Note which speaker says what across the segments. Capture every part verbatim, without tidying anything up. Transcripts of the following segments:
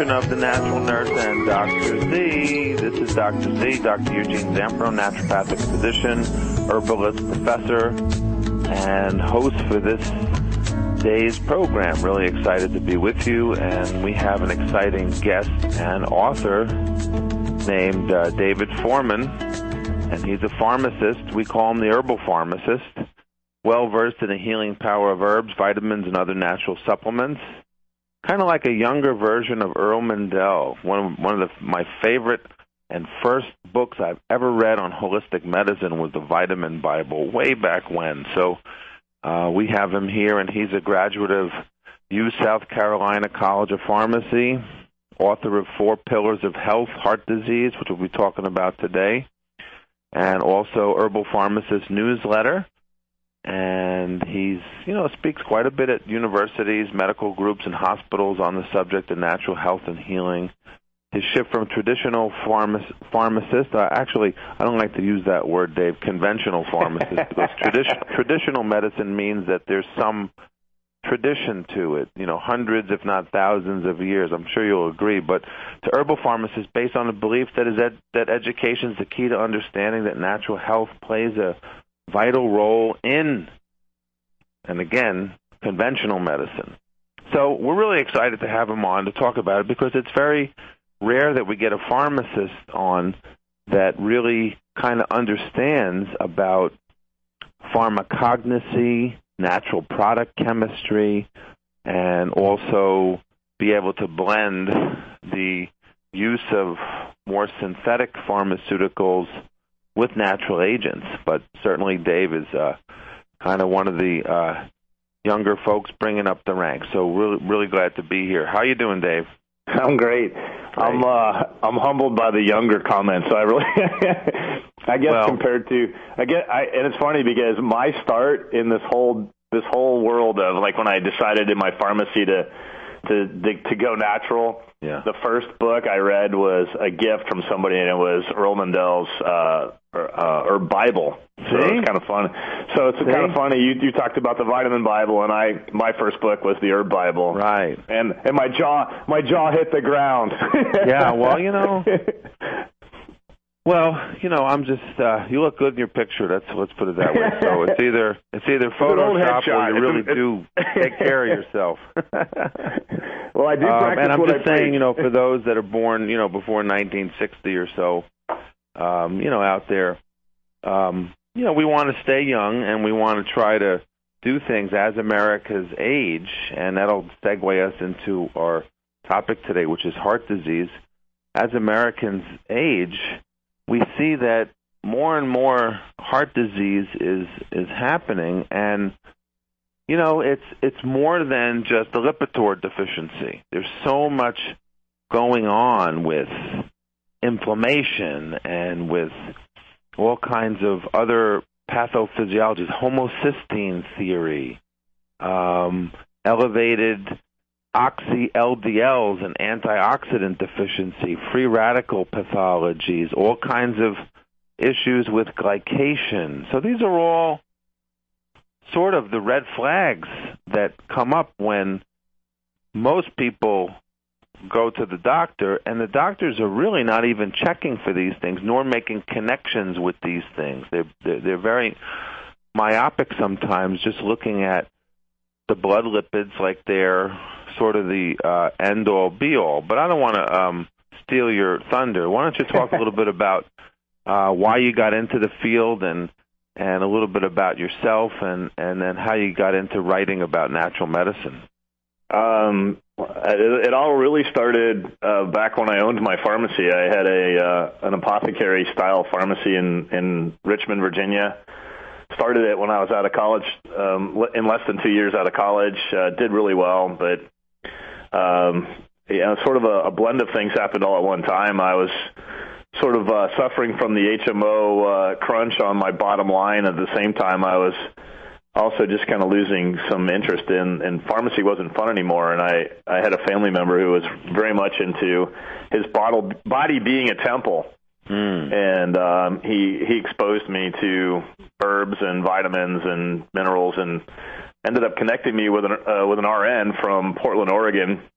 Speaker 1: edition of The Natural Nurse and Doctor Z. This is Doctor Z, Doctor Eugene Zampro, naturopathic physician, herbalist, professor, and host for this day's program. Really excited to be with you, and we have an exciting guest and author named uh, David Foreman, and he's a pharmacist. We call him the herbal pharmacist, well-versed in the healing power of herbs, vitamins, and other natural supplements. Kind of like a younger version of Earl Mindell. One of, one of the, my favorite and first books I've ever read on holistic medicine was the Vitamin Bible, way back when. So uh, we have him here, and he's a graduate of U South Carolina College of Pharmacy, author of Four Pillars of Health, Heart Disease, which we'll be talking about today, and also Herbal Pharmacist newsletter. And he's, you know, speaks quite a bit at universities, medical groups, and hospitals on the subject of natural health and healing. His shift from traditional pharmac- pharmacist, uh, actually, I don't like to use that word, Dave, conventional pharmacist, because tradi- traditional medicine means that there's some tradition to it, you know, hundreds, if not thousands of years. I'm sure you'll agree. But to herbal pharmacists, based on the belief that is ed- that education is the key to understanding that natural health plays a vital role in, and again, conventional medicine. So we're really excited to have him on to talk about it, because it's very rare that we get a pharmacist on that really kind of understands about pharmacognosy, natural product chemistry, and also be able to blend the use of more synthetic pharmaceuticals with natural agents. But certainly Dave is uh, kind of one of the uh, younger folks bringing up the ranks. So really, really glad to be here. How you doing, Dave?
Speaker 2: I'm great. great. I'm uh, I'm humbled by the younger comments. So I really, I guess well, compared to, I get, I, and it's funny because my start in this whole this whole world of, like, when I decided in my pharmacy to to to go natural. Yeah. The first book I read was a gift from somebody, and it was Earl Mindell's uh, uh, Herb Bible. So See? It's kind of fun. So it's See? kind of funny. You you talked about the Vitamin Bible, and I my first book was the Herb Bible.
Speaker 1: Right.
Speaker 2: And and my jaw my jaw hit the ground.
Speaker 1: Yeah. Well, you know. Well, you know, I'm just, uh, you look good in your picture. That's, let's put it that way. So it's either, it's either Photoshop or you really do take care of yourself.
Speaker 2: Well, I do practice
Speaker 1: um, And I'm
Speaker 2: what
Speaker 1: just
Speaker 2: I
Speaker 1: saying,
Speaker 2: preach.
Speaker 1: you know, for those that are born, you know, before nineteen sixty or so, um, you know, out there, um, you know, we want to stay young, and we want to try to do things as America's age, and that'll segue us into our topic today, which is heart disease. As Americans age, we see that more and more heart disease is is happening, and you know it's it's more than just a Lipitor deficiency. There's so much going on with inflammation and with all kinds of other pathophysiologies, homocysteine theory, um, elevated oxy-L D Ls and antioxidant deficiency, free radical pathologies, all kinds of issues with glycation. So these are all sort of the red flags that come up when most people go to the doctor, and the doctors are really not even checking for these things, nor making connections with these things. They're, they're, they're very myopic sometimes, just looking at the blood lipids like they're sort of the uh, end-all, be-all. But I don't want to um, steal your thunder. Why don't you talk a little bit about uh, why you got into the field, and and a little bit about yourself, and, and then how you got into writing about natural medicine?
Speaker 2: Um, it, it all really started uh, back when I owned my pharmacy. I had a uh, an apothecary-style pharmacy in, in Richmond, Virginia. Started it when I was out of college, um, in less than two years out of college. Uh, did really well, but um, you know, sort of a, a blend of things happened all at one time. I was sort of uh, suffering from the H M O uh, crunch on my bottom line. At the same time, I was also just kind of losing some interest in, and pharmacy wasn't fun anymore. And I, I had a family member who was very much into his bottle, body being a temple. Mm. And um, he he exposed me to herbs and vitamins and minerals, and ended up connecting me with an uh, with an R N from Portland, Oregon,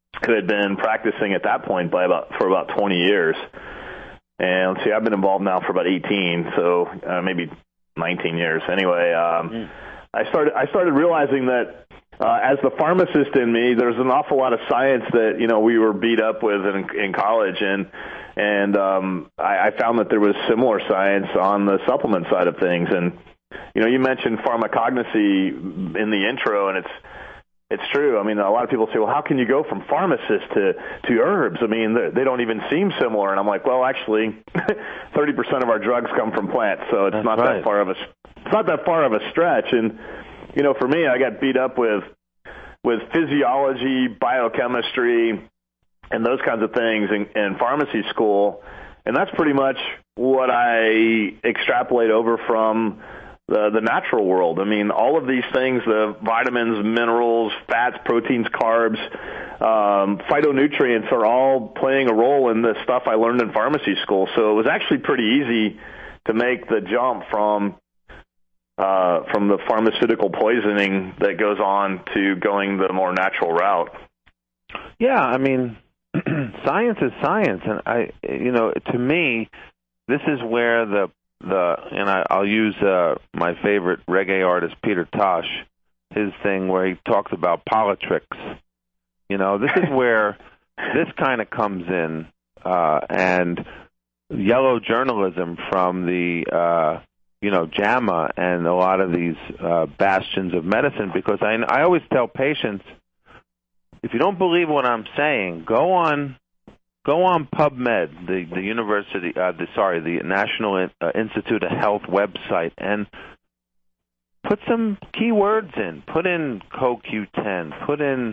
Speaker 2: who had been practicing at that point by about for about twenty years. And let's see, I've been involved now for about eighteen, so uh, maybe nineteen years. Anyway, um, mm. I started I started realizing that uh, as the pharmacist in me, there's an awful lot of science that you know we were beat up with in, in college, and and um, I, I found that there was similar science on the supplement side of things. And you know, you mentioned pharmacognosy in the intro, and it's It's true. I mean, a lot of people say, well, how can you go from pharmacist to, to herbs? I mean, they don't even seem similar. And I'm like, well, actually, thirty percent of our drugs come from plants, so it's
Speaker 3: That's
Speaker 2: not
Speaker 3: right.
Speaker 2: that far of a it's not that far of a stretch. And you know, for me, I got beat up with with physiology, biochemistry, and those kinds of things in, in pharmacy school, and that's pretty much what I extrapolate over from The, the natural world. I mean, all of these things, the vitamins, minerals, fats, proteins, carbs, um, phytonutrients are all playing a role in the stuff I learned in pharmacy school. So it was actually pretty easy to make the jump from uh, from the pharmaceutical poisoning that goes on to going the more natural route.
Speaker 3: Yeah, I mean, science is science. And, I, you know, to me, this is where the The and I, I'll use uh, my favorite reggae artist, Peter Tosh, his thing where he talks about politics. You know, this is where this kind of comes in, uh, and yellow journalism from the, uh, you know, JAMA and a lot of these uh, bastions of medicine, because I, I always tell patients, if you don't believe what I'm saying, go on Go on PubMed, the the university, uh, the sorry, the National uh, Institute of Health website, and put some keywords in. Put in C O Q ten. Put in,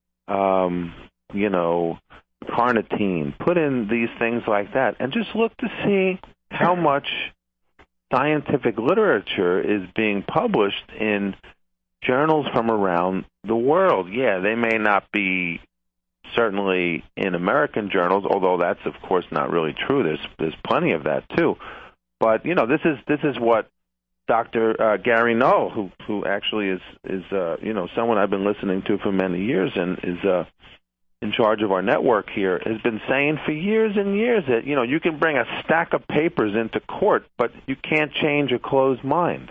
Speaker 3: um, you know, carnitine. Put in these things like that, and just look to see how much scientific literature is being published in journals from around the world. Yeah, they may not be certainly in American journals, although that's of course not really true. There's there's plenty of that too. But you know, this is this is what Doctor Uh, Gary Null, who who actually is is uh, you know someone I've been listening to for many years and is uh, in charge of our network here, has been saying for years and years that you know you can bring a stack of papers into court, but you can't change a closed mind.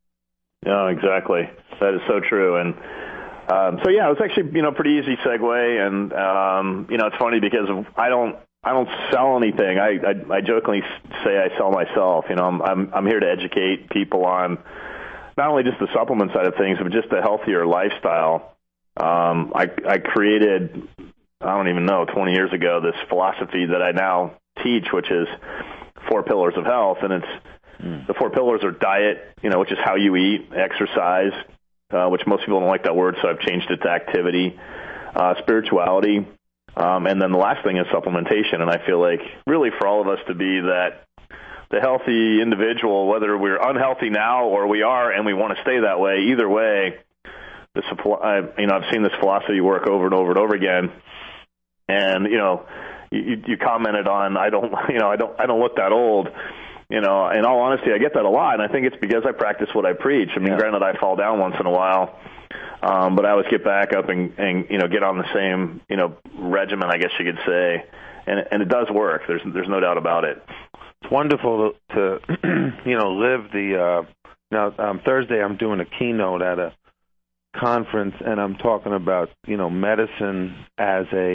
Speaker 2: No, exactly. That is so true. And Um, so yeah, it was actually you know pretty easy segue, and um, you know it's funny because I don't I don't sell anything. I, I I jokingly say I sell myself. You know, I'm I'm I'm here to educate people on not only just the supplement side of things, but just a healthier lifestyle. Um, I I created I don't even know twenty years ago this philosophy that I now teach, which is four pillars of health, and it's mm. the four pillars are diet, you know, which is how you eat, exercise. Uh, which most people don't like that word, so I've changed it to activity, uh, spirituality, um, and then the last thing is supplementation. And I feel like really for all of us to be that the healthy individual, whether we're unhealthy now or we are and we want to stay that way, either way, the supply, you know, I've seen this philosophy work over and over and over again. And you know, you, you commented on I don't, you know, I don't, I don't look that old. You know, in all honesty, I get that a lot, and I think it's because I practice what I preach. I mean, yeah. Granted, I fall down once in a while, um, but I always get back up and, and, you know, get on the same, you know, regimen, I guess you could say, and and it does work. There's there's no doubt about it.
Speaker 3: It's wonderful to, to you know, live the. Uh, now um, Thursday, I'm doing a keynote at a conference, and I'm talking about you know medicine as a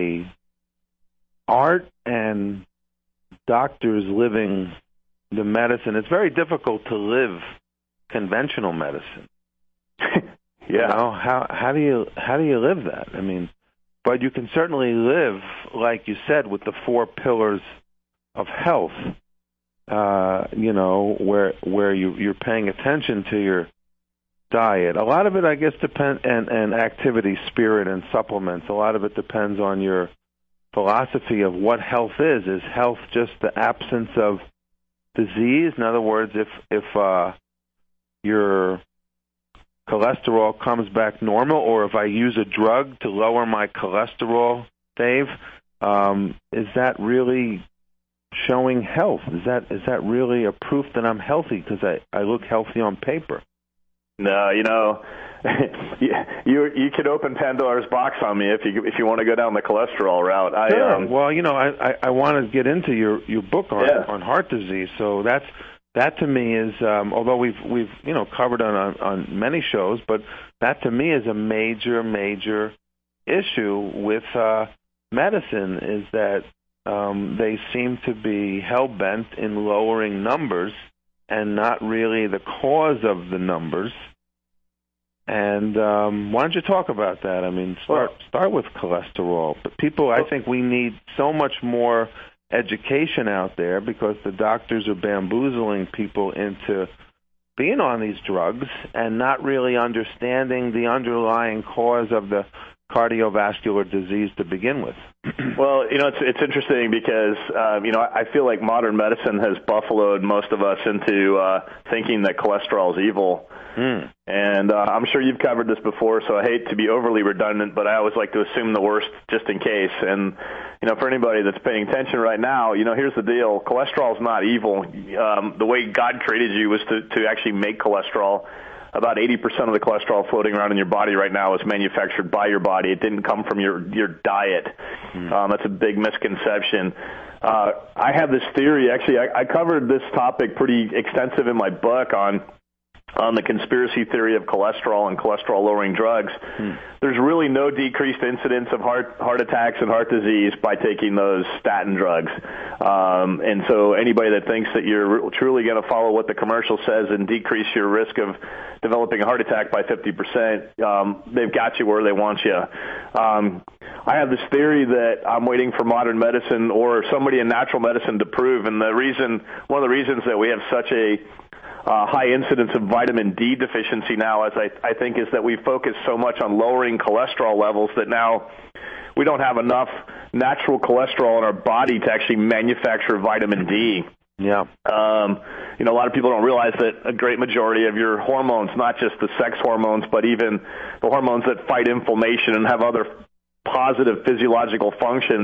Speaker 3: art and doctors living the medicine. It's very difficult to live conventional medicine.
Speaker 2: Yeah.
Speaker 3: You know, how how do you how do you live that? I mean, but you can certainly live, like you said, with the four pillars of health. Uh, you know, where where you you're paying attention to your diet. A lot of it, I guess, depends and and activity, spirit, and supplements. A lot of it depends on your philosophy of what health is. Is health just the absence of disease? In other words, if if uh, your cholesterol comes back normal, or if I use a drug to lower my cholesterol, Dave, um, is that really showing health? Is that is that really a proof that I'm healthy because I, I look healthy on paper?
Speaker 2: No, you know, you you could open Pandora's box on me if you if you want to go down the cholesterol route. I,
Speaker 3: sure.
Speaker 2: Um,
Speaker 3: well, you know, I, I, I want to get into your, your book on
Speaker 2: yeah.
Speaker 3: on heart disease. So that's that to me is um, although we've we've you know covered on, on on many shows, but that to me is a major major issue with uh, medicine is that um, they seem to be hell bent in lowering numbers and not really the cause of the numbers. And um, why don't you talk about that? I mean, start
Speaker 2: well,
Speaker 3: start with cholesterol. But people, I think we need so much more education out there because the doctors are bamboozling people into being on these drugs and not really understanding the underlying cause of the cardiovascular disease to begin with.
Speaker 2: Well, you know, it's it's interesting because, um, you know, I feel like modern medicine has buffaloed most of us into uh, thinking that cholesterol is evil.
Speaker 3: Mm.
Speaker 2: And uh, I'm sure you've covered this before, so I hate to be overly redundant, but I always like to assume the worst just in case. And, you know, for anybody that's paying attention right now, you know, here's the deal. Cholesterol is not evil. Um, the way God created you was to, to actually make cholesterol. About eighty percent of the cholesterol floating around in your body right now is manufactured by your body. It didn't come from your, your diet. Mm. Um, that's a big misconception. Uh, I have this theory. Actually, I, I covered this topic pretty extensive in my book on on the conspiracy theory of cholesterol and cholesterol-lowering drugs. Hmm. There's really no decreased incidence of heart heart attacks and heart disease by taking those statin drugs. Um, and so anybody that thinks that you're truly going to follow what the commercial says and decrease your risk of developing a heart attack by fifty percent, um, they've got you where they want you. Um, I have this theory that I'm waiting for modern medicine or somebody in natural medicine to prove, and the reason, one of the reasons that we have such a Uh, high incidence of vitamin D deficiency now, as I, I think, is that we focus so much on lowering cholesterol levels that now we don't have enough natural cholesterol in our body to actually manufacture vitamin D.
Speaker 3: Yeah.
Speaker 2: Um, you know, a lot of people don't realize that a great majority of your hormones, not just the sex hormones, but even the hormones that fight inflammation and have other positive physiological functions,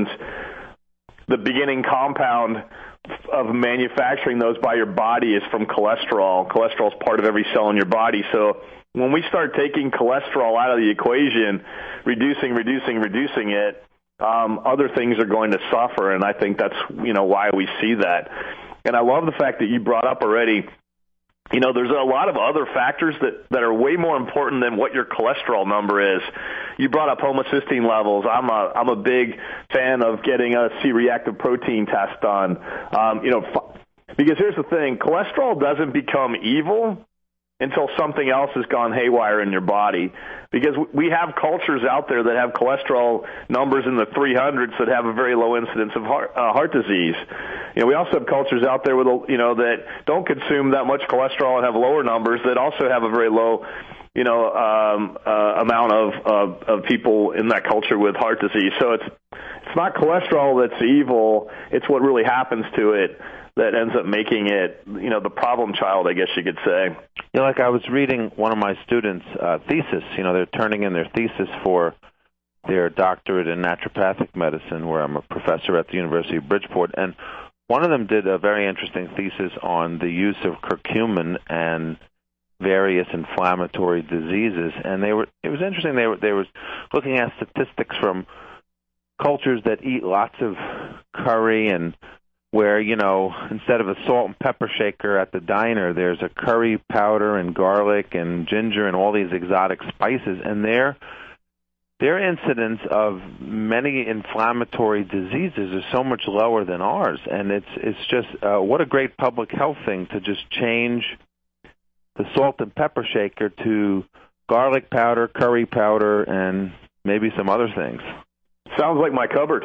Speaker 2: the beginning compound of manufacturing those by your body is from cholesterol. Cholesterol is part of every cell in your body. So when we start taking cholesterol out of the equation, reducing, reducing, reducing it, um, other things are going to suffer, and I think that's, you know, why we see that. And I love the fact that you brought up already, you know, there's a lot of other factors that, that are way more important than what your cholesterol number is. You brought up homocysteine levels. I'm a I'm a big fan of getting a C-reactive protein test done. Um, you know, f- because here's the thing: cholesterol doesn't become evil until something else has gone haywire in your body. Because we have cultures out there that have cholesterol numbers in the three hundreds that have a very low incidence of heart, uh, heart disease. You know, we also have cultures out there with, you know, that don't consume that much cholesterol and have lower numbers that also have a very low, you know, um, uh, amount of, of of people in that culture with heart disease. So it's it's not cholesterol that's evil. It's what really happens to it that ends up making it, you know, the problem child, I guess you could say.
Speaker 3: You know, like I was reading one of my students' uh, thesis. You know, they're turning in their thesis for their doctorate in naturopathic medicine, where I'm a professor at the University of Bridgeport. And one of them did a very interesting thesis on the use of curcumin and various inflammatory diseases. And they were it was interesting. They were they were looking at statistics from cultures that eat lots of curry, and where, you know, instead of a salt and pepper shaker at the diner, there's a curry powder and garlic and ginger and all these exotic spices, and their their incidence of many inflammatory diseases is so much lower than ours. And it's it's just uh, what a great public health thing to just change the salt and pepper shaker to garlic powder, curry powder, and maybe some other things.
Speaker 2: Sounds like my cupboard.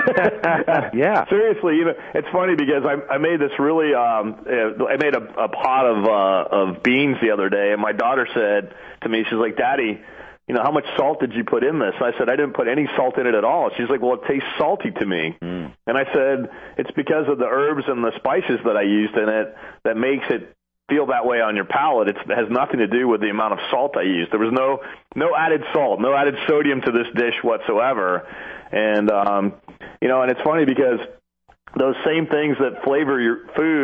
Speaker 3: Yeah.
Speaker 2: Seriously, you know, it's funny because I, I made this really, um, I made a, a pot of uh, of beans the other day, and my daughter said to me, she's like, "Daddy, you know, how much salt did you put in this?" And I said, "I didn't put any salt in it at all." She's like, "Well, it tastes salty to me." Mm. And I said, "It's because of the herbs and the spices that I used in it that makes it feel that way on your palate. It's, it has nothing to do with the amount of salt I used. There was no no added salt, no added sodium to this dish whatsoever." And, um, you know, and it's funny because those same things that flavor your food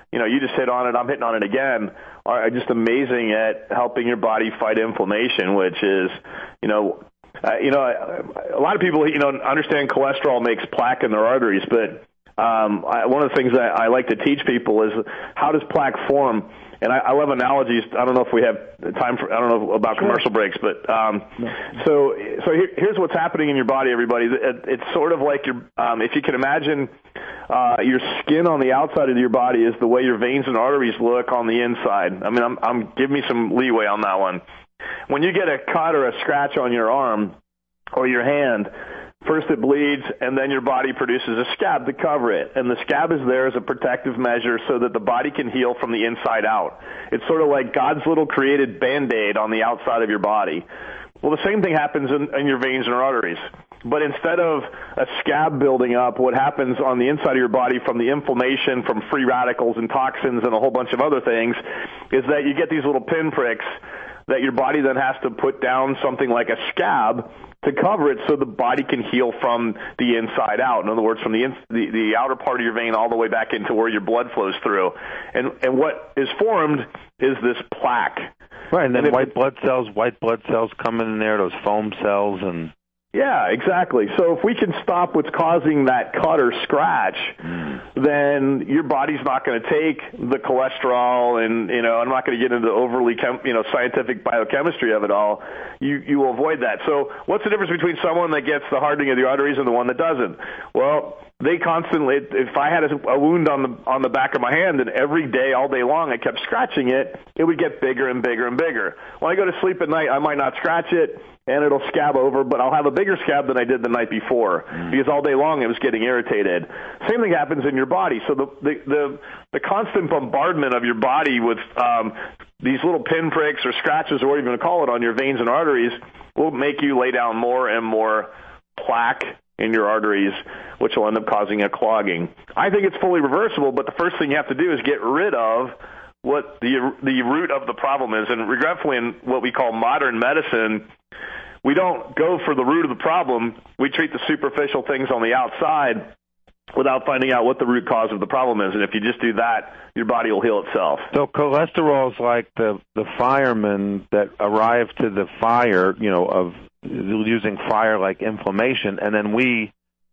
Speaker 2: you know, you just hit on it, I'm hitting on it again, are just amazing at helping your body fight inflammation, which is, you know, uh, you know, a lot of people, you know, understand cholesterol makes plaque in their arteries, but um, I, one of the things that I like to teach people is how does plaque form? And I, I love analogies. I don't know if we have time for, I don't know about
Speaker 3: sure.
Speaker 2: commercial breaks, but um, no. so so here, here's what's happening in your body, everybody. It, it's sort of like your, um, if you can imagine uh, your skin on the outside of your body is the way your veins and arteries look on the inside. I mean, I'm, I'm give me some leeway on that one. When you get a cut or a scratch on your arm or your hand, first it bleeds, and then your body produces a scab to cover it. And the scab is there as a protective measure so that the body can heal from the inside out. It's sort of like God's little created Band-Aid on the outside of your body. Well, the same thing happens in, in your veins and arteries. But instead of a scab building up, what happens on the inside of your body from the inflammation, from free radicals and toxins and a whole bunch of other things, is that you get these little pinpricks that your body then has to put down something like a scab to cover it so the body can heal from the inside out. In other words, from the, in, the the outer part of your vein all the way back into where your blood flows through. And and what is formed is this plaque.
Speaker 3: Right, and then
Speaker 2: and
Speaker 3: white
Speaker 2: it,
Speaker 3: blood cells, white blood cells come in there, those foam cells, and
Speaker 2: yeah, exactly. So if we can stop what's causing that cut or scratch, mm. then your body's not going to take the cholesterol, and you know, I'm not going to get into overly chem, you know scientific biochemistry of it all. You you will avoid that. So what's the difference between someone that gets the hardening of the arteries and the one that doesn't? Well, they constantly. If I had a, a wound on the on the back of my hand, and every day, all day long, I kept scratching it, it would get bigger and bigger and bigger. When I go to sleep at night, I might not scratch it, and it'll scab over, but I'll have a bigger scab than I did the night before mm. because all day long it was getting irritated. Same thing happens in your body. So the the the, the constant bombardment of your body with um, these little pinpricks or scratches, or what you're going to call it, on your veins and arteries will make you lay down more and more plaque in your arteries, which will end up causing a clogging. I think it's fully reversible, but the first thing you have to do is get rid of what the the root of the problem is. And regretfully, in what we call modern medicine, we don't go for the root of the problem. We treat the superficial things on the outside without finding out what the root cause of the problem is. And if you just do that, your body will heal itself.
Speaker 3: So cholesterol is like the, the firemen that arrive to the fire, you know, of using fire like inflammation, and then we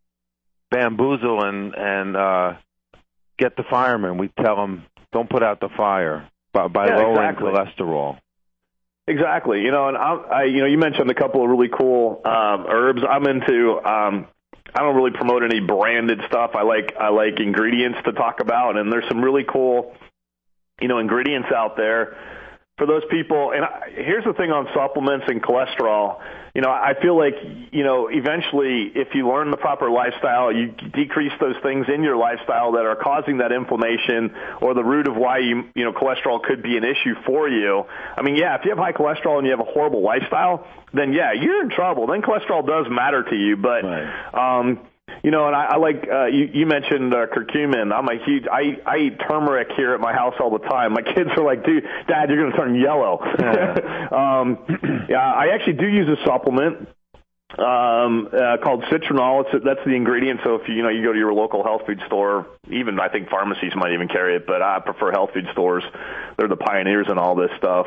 Speaker 3: bamboozle and, and uh, get the firemen. We tell them, don't put out the fire by, by
Speaker 2: yeah,
Speaker 3: lowering
Speaker 2: exactly.
Speaker 3: cholesterol.
Speaker 2: Exactly. You know, and I, I, you know, you mentioned a couple of really cool um, herbs. I'm into. Um, I don't really promote any branded stuff. I like I like ingredients to talk about, and there's some really cool, you know, ingredients out there for those people. And I, here's the thing on supplements and cholesterol. You know, I feel like, you know, eventually if you learn the proper lifestyle, you decrease those things in your lifestyle that are causing that inflammation or the root of why, you you know, cholesterol could be an issue for you. I mean, yeah, if you have high cholesterol and you have a horrible lifestyle, then, yeah, you're in trouble. Then cholesterol does matter to you. But, right. um, you know, and I, I like, uh, you, you mentioned uh, curcumin. I'm a huge, I, I eat turmeric here at my house all the time. My kids are like, dude, Dad, you're going to turn yellow. Yeah. um, yeah, I actually do use a supplement um, uh, called citronol. It's, that's the ingredient. So if you, you know, you go to your local health food store, even I think pharmacies might even carry it, but I prefer health food stores. They're the pioneers in all this stuff.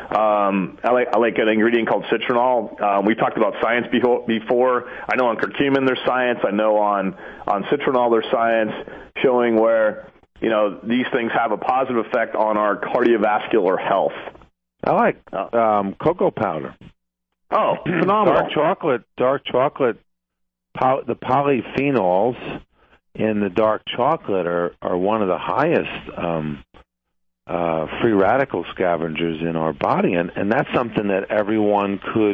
Speaker 2: Um, I like I like an ingredient called citronol. Um, we talked about science before. I know on curcumin there's science. I know on on citronol there's science showing where, you know, these things have a positive effect on our cardiovascular health.
Speaker 3: I like um, cocoa powder.
Speaker 2: Oh, phenomenal!
Speaker 3: Dark chocolate, dark chocolate. Poly, the polyphenols in the dark chocolate are are one of the highest Um, Uh, free radical scavengers in our body, and, and that's something that everyone could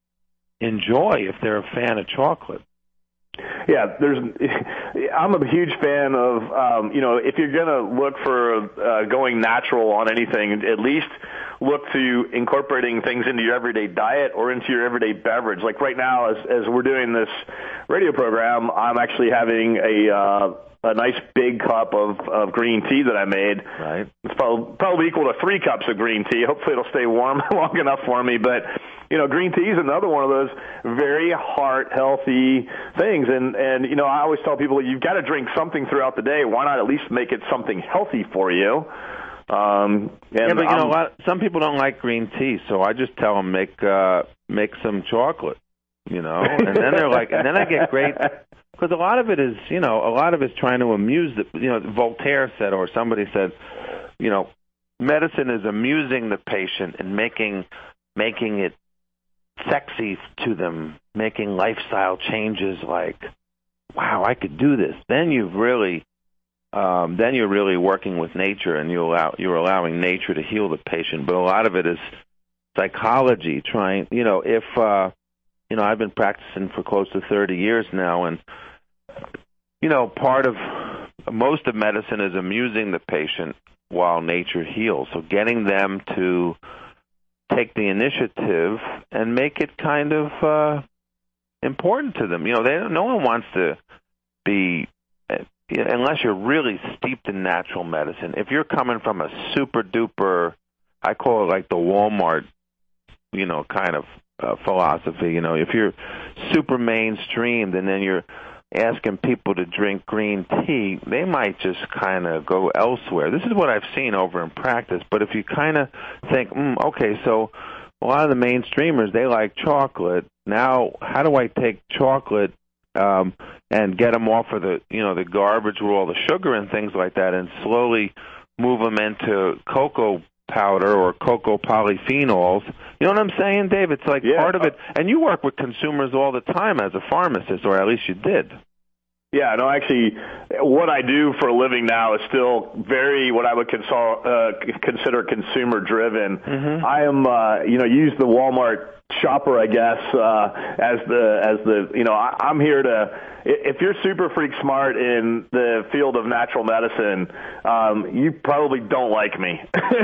Speaker 3: enjoy if they're a fan of chocolate.
Speaker 2: Yeah, there's. I'm a huge fan of, um, you know, if you're going to look for uh, going natural on anything, at least look to incorporating things into your everyday diet or into your everyday beverage. Like right now, as as we're doing this radio program, I'm actually having a uh, a nice big cup of, of green tea that I made.
Speaker 3: Right.
Speaker 2: It's probably, probably equal to three cups of green tea. Hopefully it'll stay warm long enough for me. But you know, green tea is another one of those very heart healthy things. And, and you know, I always tell people you've got to drink something throughout the day. Why not at least make it something healthy for you? Um, and
Speaker 3: yeah, but you
Speaker 2: um,
Speaker 3: know, a lot, some people don't like green tea, so I just tell them make uh, make some chocolate, you know, and then they're like, and then I get great, because a lot of it is, you know, a lot of it's trying to amuse the, you know, Voltaire said, or somebody said, you know, medicine is amusing the patient and making making it sexy to them, making lifestyle changes like, wow, I could do this. Then you've really, um, then you're really working with nature, and you allow you're allowing nature to heal the patient. But a lot of it is psychology. Trying, you know, if uh, you know, I've been practicing for close to thirty years now, and you know, part of most of medicine is amusing the patient while nature heals. So getting them to take the initiative and make it kind of uh, important to them. You know, they no one wants to be, unless you're really steeped in natural medicine. If you're coming from a super duper, I call it like the Walmart, you know, kind of uh, philosophy. You know, if you're super mainstreamed and then you're asking people to drink green tea, they might just kind of go elsewhere. This is what I've seen over in practice. But if you kind of think, mm, okay, so a lot of the mainstreamers, they like chocolate. Now, how do I take chocolate um, and get them off of the, you know, the garbage with all the sugar and things like that, and slowly move them into cocoa powder or cocoa polyphenols? You know what I'm saying, Dave? It's like
Speaker 2: yeah.
Speaker 3: part of it. And you work with consumers all the time as a pharmacist, or at least you did.
Speaker 2: Yeah, no, actually, what I do for a living now is still very what I would consult, uh, consider consumer-driven. Mm-hmm. I am, uh, you know, use the Walmart shopper, I guess, uh, as the as the you know, I, I'm here to. If you're super freak smart in the field of natural medicine, um, you probably don't like me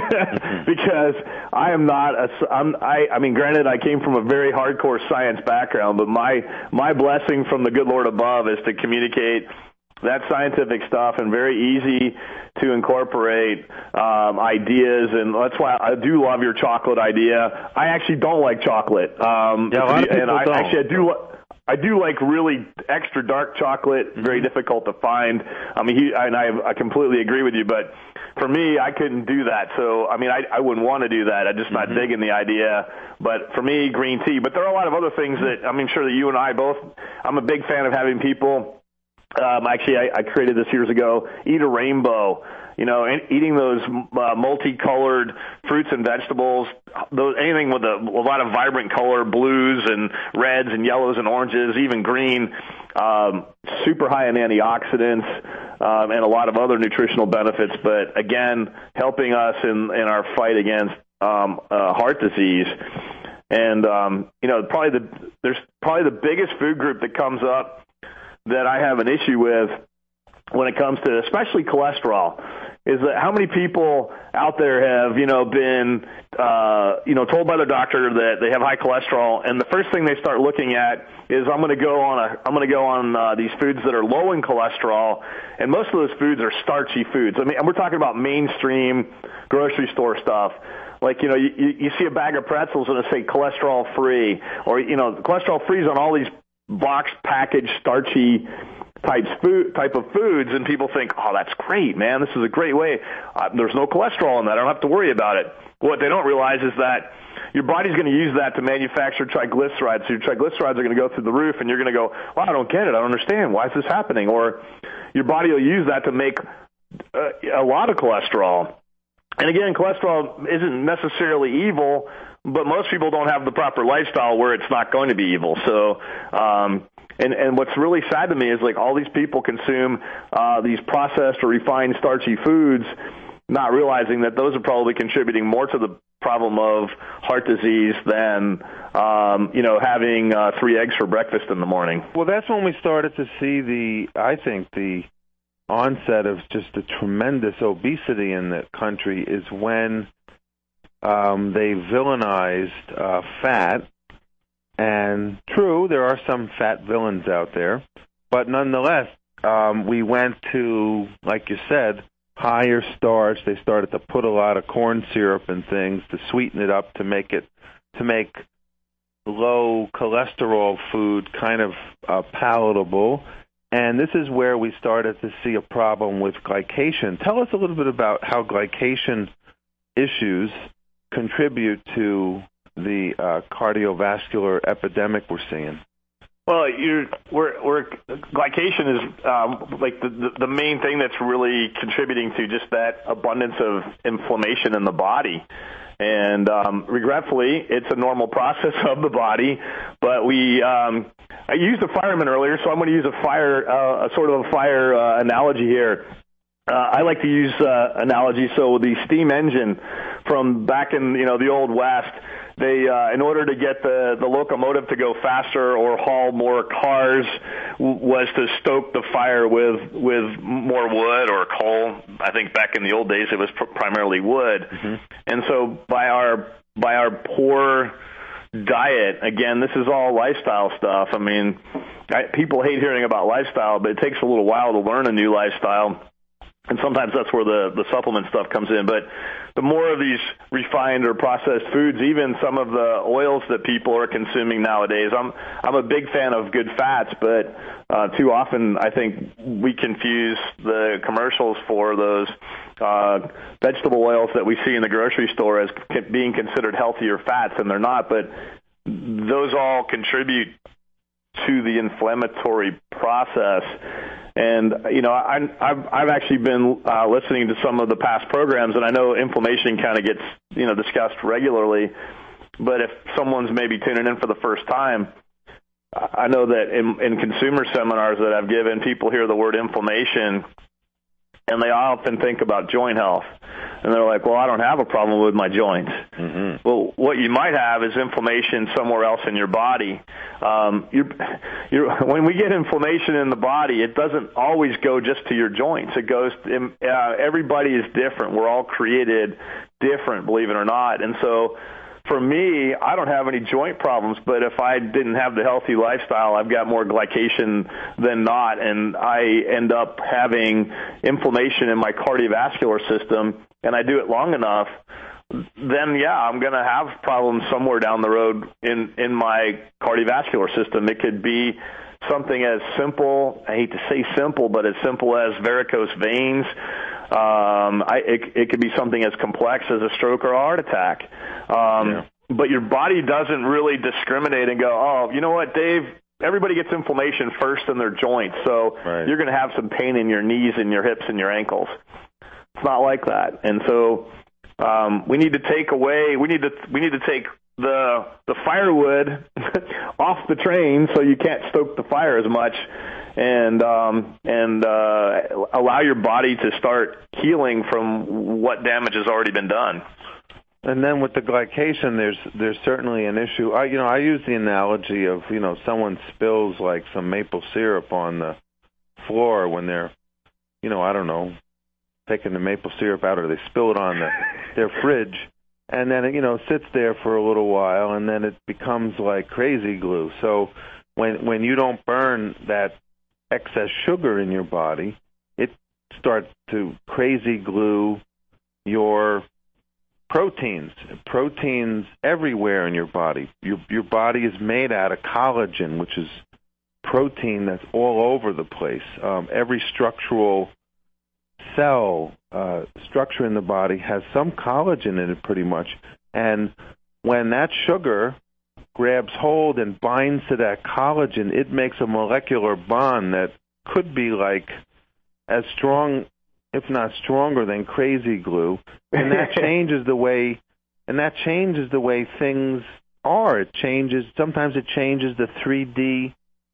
Speaker 2: because I am not a. I'm, I, I mean, granted, I came from a very hardcore science background, but my my blessing from the good Lord above is to communicate that scientific stuff and very easy to incorporate um, ideas, and that's why I do love your chocolate idea. I actually don't like chocolate, um,
Speaker 3: yeah, a lot of people
Speaker 2: and I
Speaker 3: don't.
Speaker 2: actually I do. I do like really extra dark chocolate, very difficult to find. I mean, he, and I, I completely agree with you, but for me, I couldn't do that. So, I mean, I, I wouldn't want to do that. I'm just not mm-hmm. digging the idea. But for me, green tea. But there are a lot of other things that I'm sure that you and I both, I'm a big fan of having people, um, actually, I, I created this years ago, eat a rainbow. You know, eating those uh, multicolored fruits and vegetables, those, anything with a, a lot of vibrant color, blues and reds and yellows and oranges, even green, um, super high in antioxidants um, and a lot of other nutritional benefits. But again, helping us in, in our fight against um, uh, heart disease. And um, you know, probably the there's probably the biggest food group that comes up that I have an issue with when it comes to especially cholesterol. Is that how many people out there have, you know, been, uh, you know, told by their doctor that they have high cholesterol, and the first thing they start looking at is I'm going to go on a, I'm going to go on uh, these foods that are low in cholesterol, and most of those foods are starchy foods. I mean, and we're talking about mainstream grocery store stuff. Like, you know, you, you see a bag of pretzels and it'll say cholesterol free, or, you know, cholesterol free is on all these boxed, packaged, starchy types food type of foods, and people think, oh, that's great, man, this is a great way. Uh, there's no cholesterol in that. I don't have to worry about it. What they don't realize is that your body's going to use that to manufacture triglycerides. So your triglycerides are going to go through the roof, and you're going to go, well, I don't get it. I don't understand. Why is this happening? Or your body will use that to make uh, a lot of cholesterol. And again, cholesterol isn't necessarily evil, but most people don't have the proper lifestyle where it's not going to be evil. So, um, And, and what's really sad to me is like all these people consume uh, these processed or refined starchy foods, not realizing that those are probably contributing more to the problem of heart disease than, um, you know, having uh, three eggs for breakfast in the morning.
Speaker 3: Well, that's when we started to see the, I think, the onset of just a tremendous obesity in the country is when um, they villainized uh, fat. And true, there are some fat villains out there, but nonetheless, um, we went to, like you said, higher starch. They started to put a lot of corn syrup and things to sweeten it up to make it, to make low cholesterol food kind of uh, palatable. And this is where we started to see a problem with glycation. Tell us a little bit about how glycation issues contribute to the uh, cardiovascular epidemic we're seeing.
Speaker 2: Well, you're, we're, we're, glycation is um, like the, the, the main thing that's really contributing to just that abundance of inflammation in the body. And um, regretfully, it's a normal process of the body. But we, um, I used a fireman earlier, so I'm going to use a fire, uh, a sort of a fire uh, analogy here. Uh, I like to use uh, analogy. So the steam engine from back in you know the old West. They, uh, in order to get the, the locomotive to go faster or haul more cars, w- was to stoke the fire with with more wood or coal. I think back in the old days it was pr- primarily wood. Mm-hmm. And so by our by our poor diet, again, this is all lifestyle stuff. I mean, I, people hate hearing about lifestyle, but it takes a little while to learn a new lifestyle. And sometimes that's where the, the supplement stuff comes in. But the more of these refined or processed foods, even some of the oils that people are consuming nowadays, I'm I'm a big fan of good fats, but uh, too often I think we confuse the commercials for those uh, vegetable oils that we see in the grocery store as being considered healthier fats, and they're not. But those all contribute to the inflammatory process. And, you know, I, I've, I've actually been uh, listening to some of the past programs, and I know inflammation kind of gets, you know, discussed regularly. But if someone's maybe tuning in for the first time, I know that in, in consumer seminars that I've given, people hear the word inflammation, and they often think about joint health. And they're like, well, I don't have a problem with my joints. Mm-hmm. Well, what you might have is inflammation somewhere else in your body. Um, you're, you're, when we get inflammation in the body, it doesn't always go just to your joints. It goes to, uh, everybody is different. We're all created different, believe it or not. And so for me, I don't have any joint problems, but if I didn't have the healthy lifestyle, I've got more glycation than not, and I end up having inflammation in my cardiovascular system, and I do it long enough, then, yeah, I'm going to have problems somewhere down the road in, in my cardiovascular system. It could be something as simple, I hate to say simple, but as simple as varicose veins. Um, I, it, it could be something as complex as a stroke or a heart attack. Um, yeah. But your body doesn't really discriminate and go, oh, you know what, Dave, everybody gets inflammation first in their joints, so right. You're going to have some pain in your knees and your hips and your ankles. It's not like that. And so um, we need to take away, we need to we need to take the the firewood off the train so you can't stoke the fire as much, and um, and uh, allow your body to start healing from what damage has already been done.
Speaker 3: And then with the glycation, there's there's certainly an issue. I you know I use the analogy of you know someone spills like some maple syrup on the floor when they're you know I don't know taking the maple syrup out, or they spill it on the, their fridge, and then it you know sits there for a little while, and then it becomes like crazy glue. So when when you don't burn that excess sugar in your body, it starts to crazy glue your proteins, proteins everywhere in your body. Your your body is made out of collagen, which is protein that's all over the place. Um, every structural cell uh, structure in the body has some collagen in it, pretty much. And when that sugar grabs hold and binds to that collagen, it makes a molecular bond that could be like as strong, if not stronger, than crazy glue, and that changes the way, and that changes the way things are. It changes. Sometimes it changes the three D,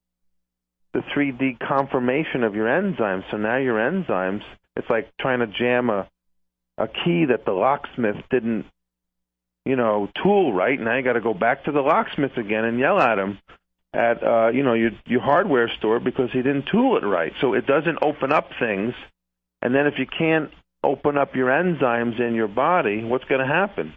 Speaker 3: the three D conformation of your enzymes. So now your enzymes, it's like trying to jam a a key that the locksmith didn't, you know, tool right. Now you got to go back to the locksmith again and yell at him at uh, you know your your hardware store because he didn't tool it right. So it doesn't open up things. And then if you can't open up your enzymes in your body, what's going to happen?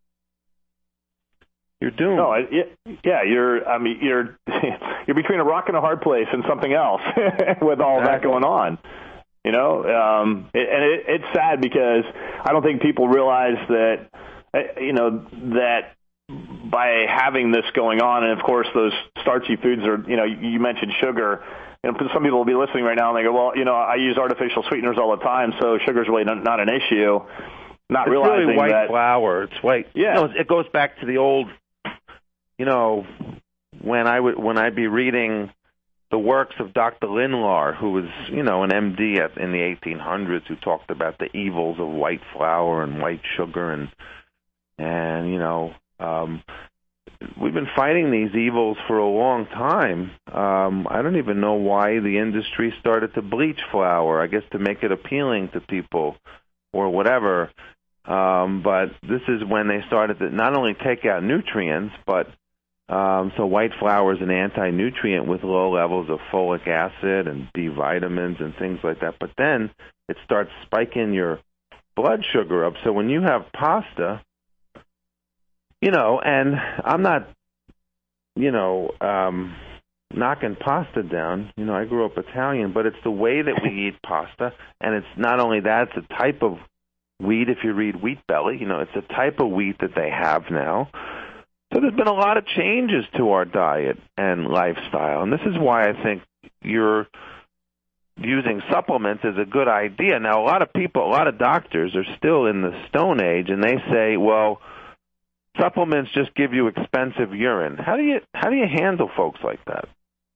Speaker 3: You're doomed.
Speaker 2: No, it, yeah, you're. I mean, you're you're between a rock and a hard place and something else with all exactly. that going on. You know, um, it, and it, it's sad because I don't think people realize that. You know that by having this going on, and of course those starchy foods are, you know, you mentioned sugar. And some people will be listening right now and they go, well, you know, I use artificial sweeteners all the time, so sugar's really not, not an issue. Not
Speaker 3: it's
Speaker 2: realizing
Speaker 3: really white
Speaker 2: that
Speaker 3: flour. It's white.
Speaker 2: Yeah,
Speaker 3: you know, it goes back to the old. You know, when I would when I'd be reading the works of Doctor Lindlar, who was, you know, an M D at, in the eighteen hundreds, who talked about the evils of white flour and white sugar, and and you know. Um, We've been fighting these evils for a long time. Um, I don't even know why the industry started to bleach flour. I guess to make it appealing to people or whatever. Um, but this is when they started to not only take out nutrients, but um, so white flour is an anti-nutrient with low levels of folic acid and B vitamins and things like that. But then it starts spiking your blood sugar up. So when you have pasta, you know, and I'm not, you know, um, knocking pasta down. You know, I grew up Italian, but it's the way that we eat pasta, and it's not only that, it's a type of wheat. If you read Wheat Belly, you know, it's a type of wheat that they have now. So there's been a lot of changes to our diet and lifestyle, and this is why I think you're using supplements is a good idea. Now, a lot of people, a lot of doctors are still in the Stone Age, and they say, well, supplements just give you expensive urine. How do you how do you handle folks like that?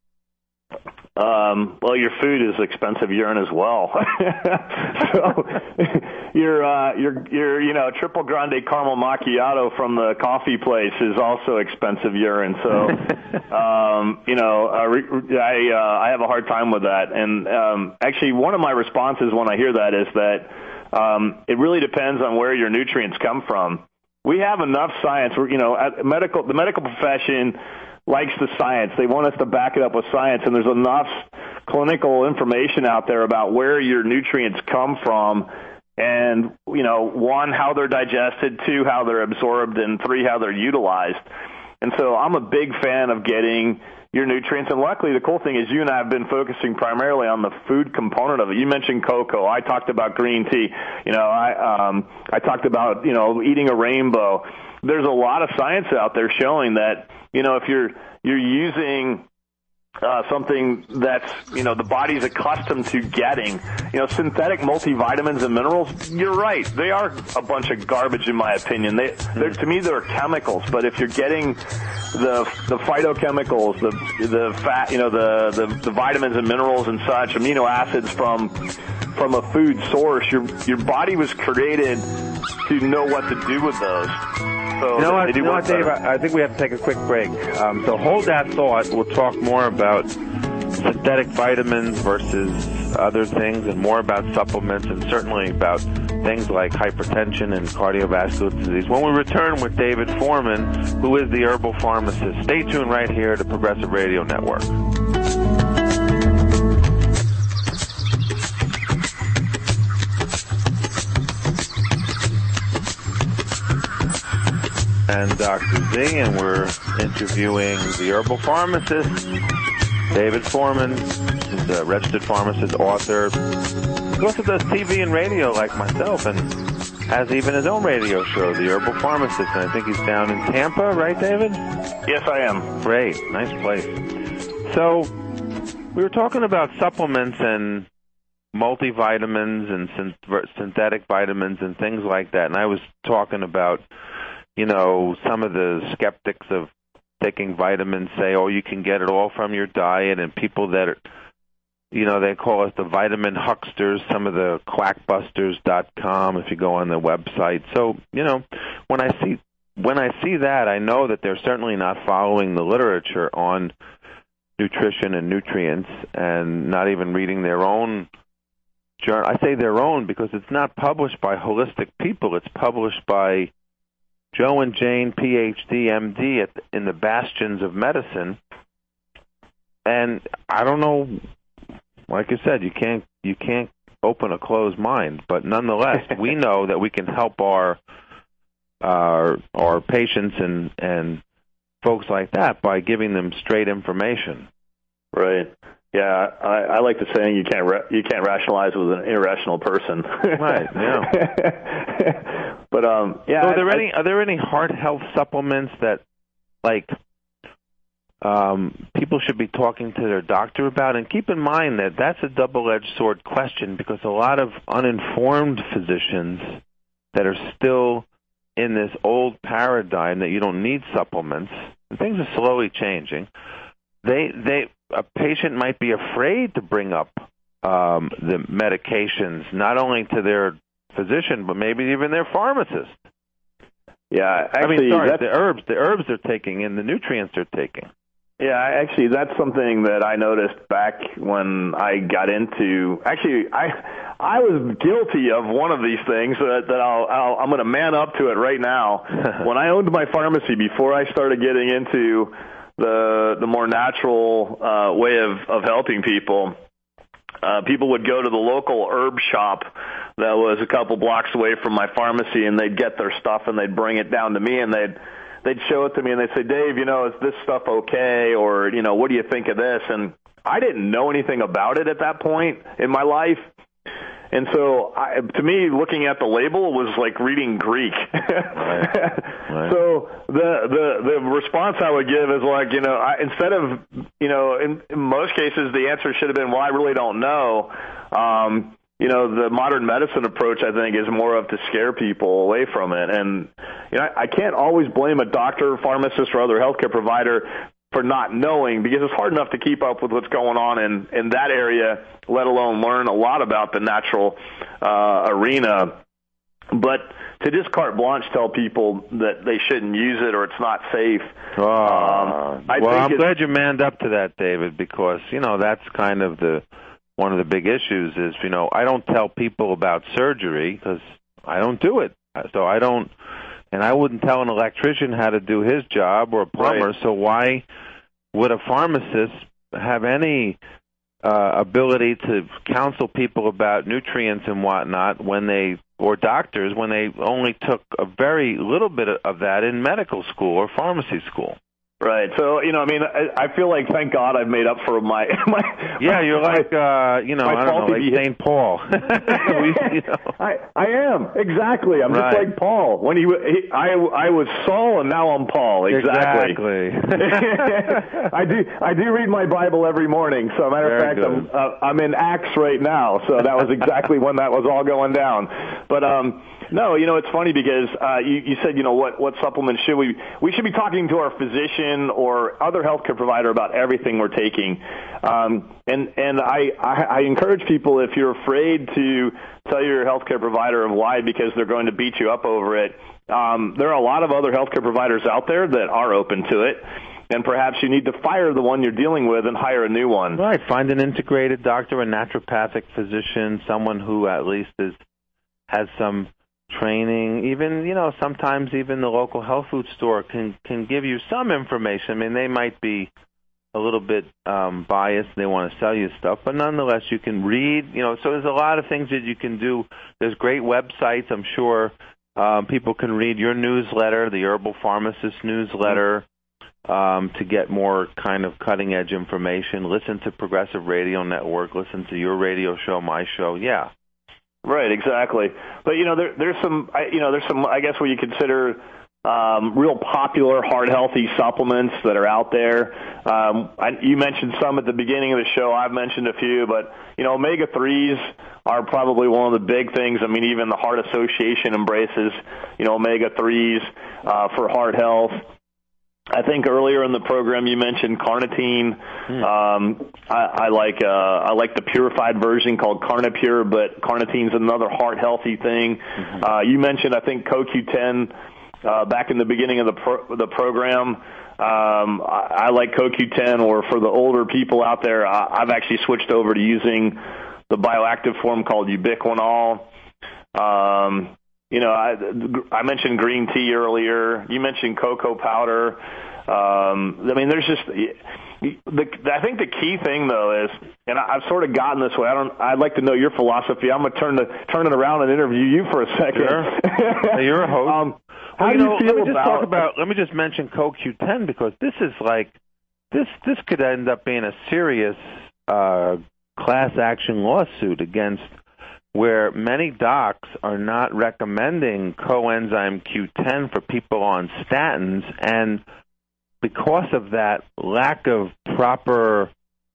Speaker 2: Um, well, your food is expensive urine as well. So your uh, your your you know triple grande caramel macchiato from the coffee place is also expensive urine. So um, you know I uh, I have a hard time with that. And um, actually, one of my responses when I hear that is that um, it really depends on where your nutrients come from. We have enough science. We're, you know, at medical, the medical profession likes the science. They want us to back it up with science, and there's enough clinical information out there about where your nutrients come from, and, you know, one, how they're digested, two, how they're absorbed, and three, how they're utilized. And so I'm a big fan of getting your nutrients. And luckily, the cool thing is you and I have been focusing primarily on the food component of it. You mentioned cocoa. I talked about green tea. You know, I um, I talked about, you know, eating a rainbow. There's a lot of science out there showing that, you know, if you're you're using Uh, something that's, you know, the body's accustomed to getting. You know, synthetic multivitamins and minerals, you're right. They are a bunch of garbage, in my opinion. They, they're, to me, they're chemicals. But if you're getting the the phytochemicals, the the fat, you know, the, the, the vitamins and minerals and such, amino acids from from a food source, your your body was created to know what to do with those. So
Speaker 3: you know what,
Speaker 2: you
Speaker 3: know what Dave? I, I think we have to take a quick break. Um, so hold that thought. We'll talk more about synthetic vitamins versus other things, and more about supplements, and certainly about things like hypertension and cardiovascular disease when we return with David Foreman, who is the herbal pharmacist. Stay tuned right here to Progressive Radio Network. And Doctor Z, and we're interviewing the herbal pharmacist, David Foreman. He's a registered pharmacist, author. He also does T V and radio like myself, and has even his own radio show, The Herbal Pharmacist. And I think he's down in Tampa, right, David?
Speaker 2: Yes, I am.
Speaker 3: Great. Nice place. So we were talking about supplements and multivitamins and synthetic vitamins and things like that, and I was talking about, you know, some of the skeptics of taking vitamins say, oh, you can get it all from your diet, and people that are, you know, they call us the vitamin hucksters, some of the quackbusters dot com if you go on the website. So, you know, when I see when I see that, I know that they're certainly not following the literature on nutrition and nutrients, and not even reading their own journal. I say their own because it's not published by holistic people. It's published by Joe and Jane, P H D, M D, at, in the bastions of medicine. And I don't know, like I said, you can't you can't open a closed mind. But nonetheless, we know that we can help our our, our patients and, and folks like that by giving them straight information.
Speaker 2: Right. Yeah, I, I like the saying you can't ra- you can't rationalize with an irrational person.
Speaker 3: Right. Yeah.
Speaker 2: But um, yeah.
Speaker 3: So are there
Speaker 2: I,
Speaker 3: any are there any heart health supplements that like um, people should be talking to their doctor about? And keep in mind that that's a double-edged sword question, because a lot of uninformed physicians that are still in this old paradigm that you don't need supplements, and things are slowly changing. They they a patient might be afraid to bring up um, the medications, not only to their physician, but maybe even their pharmacist.
Speaker 2: Yeah, actually,
Speaker 3: I mean, sorry, the herbs, the herbs they're taking and the nutrients they're taking.
Speaker 2: Yeah, actually, that's something that I noticed back when I got into. Actually, I I was guilty of one of these things that, that I'll, I'll I'm going to man up to it right now. When I owned my pharmacy, before I started getting into the the more natural uh, way of of helping people, uh, people would go to the local herb shop that was a couple blocks away from my pharmacy, and they'd get their stuff and they'd bring it down to me, and they'd they'd show it to me, and they'd say, Dave, you know, is this stuff okay? Or, you know, what do you think of this? And I didn't know anything about it at that point in my life. And so, I, to me, looking at the label was like reading Greek.
Speaker 3: Right. Right.
Speaker 2: So the, the the response I would give is like, you know, I, instead of, you know, in, in most cases the answer should have been, well, I really don't know. Um, you know, the modern medicine approach, I think, is more of to scare people away from it. And, you know, I, I can't always blame a doctor, pharmacist, or other healthcare provider for not knowing, because it's hard enough to keep up with what's going on in, in that area, let alone learn a lot about the natural uh, arena. But to just carte blanche tell people that they shouldn't use it or it's not safe.
Speaker 3: Oh,
Speaker 2: um, I
Speaker 3: well,
Speaker 2: think
Speaker 3: I'm glad you manned up to that, David, because, you know, that's kind of the one of the big issues is, you know, I don't tell people about surgery because I don't do it. So I don't, and I wouldn't tell an electrician how to do his job or a plumber.
Speaker 2: Right.
Speaker 3: So why would a pharmacist have any uh, ability to counsel people about nutrients and whatnot when they, or doctors, when they only took a very little bit of that in medical school or pharmacy school?
Speaker 2: Right. So, you know, I mean, I, I feel like, thank God, I've made up for my... my
Speaker 3: yeah, you're like, uh, you know, I don't know, like Saint Paul. we, you know.
Speaker 2: I, I am, exactly. I'm
Speaker 3: right.
Speaker 2: just like Paul. When he, he I, I was Saul, and now I'm Paul. Exactly.
Speaker 3: Exactly.
Speaker 2: I do I do read my Bible every morning. So, matter of fact, I'm, uh, I'm in Acts right now. So that was exactly when that was all going down. But, um... No, you know, it's funny because uh, you, you said, you know, what, what supplements should we, we should be talking to our physician or other healthcare provider about everything we're taking. Um, and and I, I, I encourage people, if you're afraid to tell your healthcare provider of why, because they're going to beat you up over it, um, there are a lot of other healthcare providers out there that are open to it. And perhaps you need to fire the one you're dealing with and hire a new one.
Speaker 3: Right. Find an integrated doctor, a naturopathic physician, someone who at least is has some training. Even, you know, sometimes even the local health food store can can give you some information. I mean, they might be a little bit um, biased. They want to sell you stuff, but nonetheless, you can read. You know, so there's a lot of things that you can do. There's great websites. I'm sure um, people can read your newsletter, the Herbal Pharmacist newsletter, um, to get more kind of cutting edge information. Listen to Progressive Radio Network. Listen to your radio show, my show. Yeah.
Speaker 2: Right, exactly. But, you know, there, there's some, you know, there's some, I guess, what you consider um, real popular heart healthy supplements that are out there. Um, I, you mentioned some at the beginning of the show. I've mentioned a few, but, you know, omega threes are probably one of the big things. I mean, even the Heart Association embraces, you know, omega threes uh, for heart health. I think earlier in the program you mentioned carnitine. Hmm. Um, I, I like uh, I like the purified version called Carnipure, but carnitine's another heart healthy thing. Mm-hmm. Uh, you mentioned I think C O Q ten uh, back in the beginning of the pro- the program. Um, I, I like C O Q ten, or for the older people out there, I, I've actually switched over to using the bioactive form called ubiquinol. Um, You know, I, I mentioned green tea earlier. You mentioned cocoa powder. Um, I mean, there's just the, I think the key thing though is, and I, I've sort of gotten this way. I don't. I'd like to know your philosophy. I'm gonna turn the turn it around and interview you for a second.
Speaker 3: Sure. You're a host.
Speaker 2: Um, how
Speaker 3: well,
Speaker 2: do
Speaker 3: you
Speaker 2: you
Speaker 3: know,
Speaker 2: feel
Speaker 3: let me just
Speaker 2: about?
Speaker 3: Talk about let me just mention C O Q ten, because this is like this. This could end up being a serious uh, class action lawsuit against where many docs are not recommending coenzyme Q ten for people on statins, and because of that lack of proper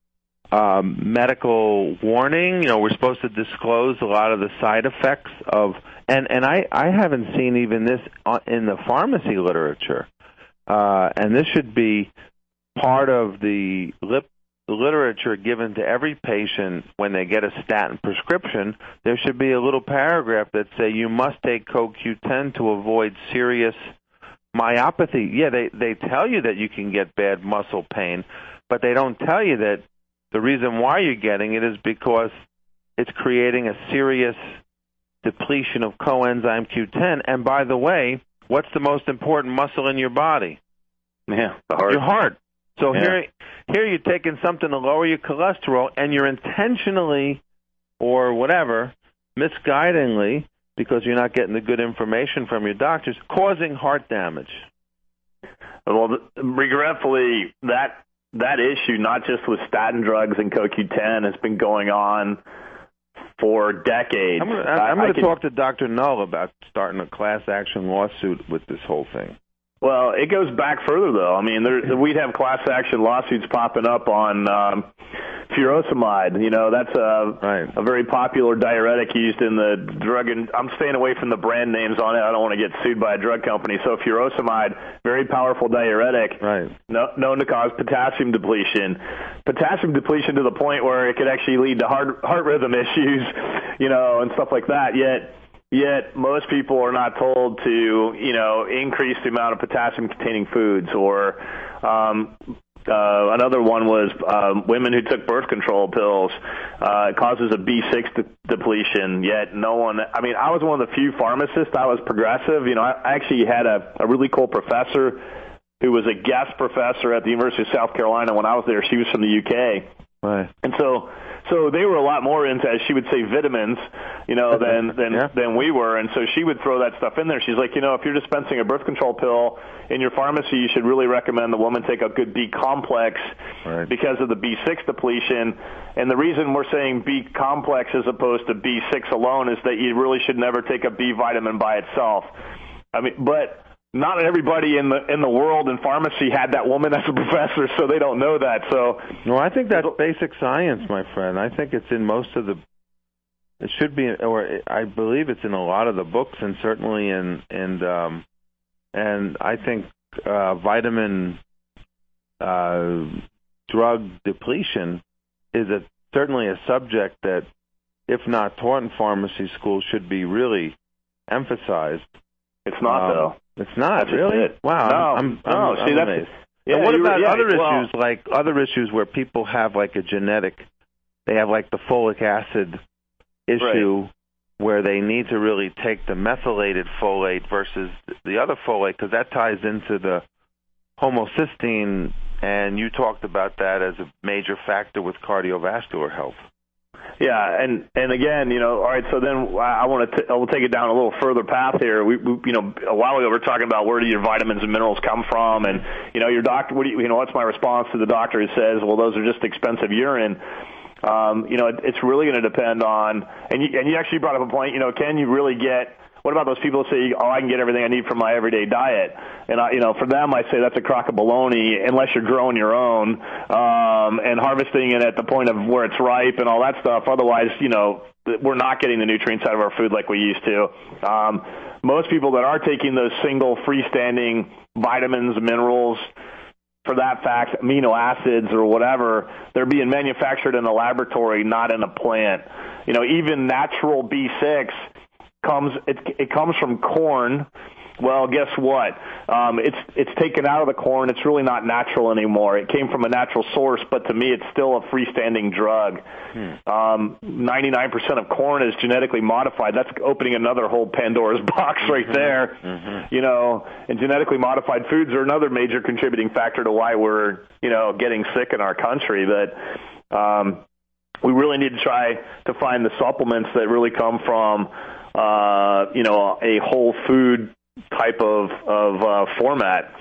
Speaker 3: um, medical warning, you know, we're supposed to disclose a lot of the side effects of, and, and I, I haven't seen even this in the pharmacy literature, uh, and this should be part of the lip literature given to every patient when they get a statin prescription. There should be a little paragraph that say you must take C O Q ten to avoid serious myopathy. Yeah, they, they tell you that you can get bad muscle pain, but they don't tell you that the reason why you're getting it is because it's creating a serious depletion of coenzyme Q ten. And by the way, what's the most important muscle in your body?
Speaker 2: Yeah, the heart.
Speaker 3: Your heart. So
Speaker 2: yeah.
Speaker 3: here, here you're taking something to lower your cholesterol, and you're intentionally, or whatever, misguidingly, because you're not getting the good information from your doctors, causing heart damage.
Speaker 2: Well, regretfully, that that issue, not just with statin drugs and C O Q ten, has been going on for decades.
Speaker 3: I'm going to talk to Doctor Null about starting a class action lawsuit with this whole thing.
Speaker 2: Well, it goes back further, though. I mean, there, we'd have class action lawsuits popping up on um, furosemide. You know, that's a,
Speaker 3: right.
Speaker 2: a very popular diuretic used in the drug. And I'm staying away from the brand names on it. I don't want to get sued by a drug company. So furosemide, very powerful diuretic,
Speaker 3: right.
Speaker 2: no, known to cause potassium depletion. Potassium depletion to the point where it could actually lead to heart, heart rhythm issues, you know, and stuff like that. Yet... Yet most people are not told to, you know, increase the amount of potassium-containing foods. Or um, uh, another one was um, women who took birth control pills. Uh, it causes a B six de- depletion. Yet no one. I mean, I was one of the few pharmacists. I was progressive. You know, I actually had a, a really cool professor who was a guest professor at the University of South Carolina when I was there. She was from the U K.
Speaker 3: Right.
Speaker 2: And so. So they were a lot more into, as she would say, vitamins, you know, than than
Speaker 3: yeah.
Speaker 2: than we were. And so she would throw that stuff in there. She's like, you know, if you're dispensing a birth control pill in your pharmacy, you should really recommend the woman take a good B complex
Speaker 3: right.
Speaker 2: because of the B six depletion. And the reason we're saying B complex as opposed to B six alone is that you really should never take a B vitamin by itself. I mean, but not everybody in the in the world in pharmacy had that woman as a professor, so they don't know that. So,
Speaker 3: no, I think that's basic science, my friend. I think it's in most of the. It should be, or I believe it's in a lot of the books, and certainly in and um, and I think uh, vitamin uh, drug depletion is a certainly a subject that, if not taught in pharmacy school, should be really emphasized.
Speaker 2: It's not, um, though.
Speaker 3: It's not,
Speaker 2: that's
Speaker 3: really?
Speaker 2: It.
Speaker 3: Wow.
Speaker 2: No,
Speaker 3: I'm, I'm,
Speaker 2: no.
Speaker 3: I'm
Speaker 2: See, that's,
Speaker 3: amazed.
Speaker 2: yeah,
Speaker 3: and what about
Speaker 2: yeah,
Speaker 3: other
Speaker 2: well,
Speaker 3: issues, like other issues where people have like a genetic, they have like the folic acid issue,
Speaker 2: right.
Speaker 3: where they need to really take the methylated folate versus the other folate, because that ties into the homocysteine, and you talked about that as a major factor with cardiovascular health.
Speaker 2: Yeah, and and again, you know, all right. So then I want to we'll take it down a little further path here. We, we, you know, a while ago we were talking about where do your vitamins and minerals come from, and you know, your doctor. What do you, you know? What's my response to the doctor who says, well, those are just expensive urine. Um, you know, it, it's really going to depend on. And you, and you actually brought up a point. You know, can you really get? What about those people who say, oh, I can get everything I need from my everyday diet? And, I, you know, for them, I say that's a crock of baloney unless you're growing your own um, and harvesting it at the point of where it's ripe and all that stuff. Otherwise, you know, we're not getting the nutrients out of our food like we used to. Um, most people that are taking those single freestanding vitamins, minerals, for that fact, amino acids or whatever, they're being manufactured in a laboratory, not in a plant. You know, even natural B six comes it, it comes from corn. Well, guess what? Um, it's it's taken out of the corn. It's really not natural anymore. It came from a natural source, but to me, it's still a freestanding drug. Hmm. Um, ninety-nine percent of corn is genetically modified. That's opening another whole Pandora's box right
Speaker 3: mm-hmm.
Speaker 2: there. Mm-hmm. You know, and genetically modified foods are another major contributing factor to why we're, you know, getting sick in our country. That um, we really need to try to find the supplements that really come from, uh, you know, a whole food type of of uh, format.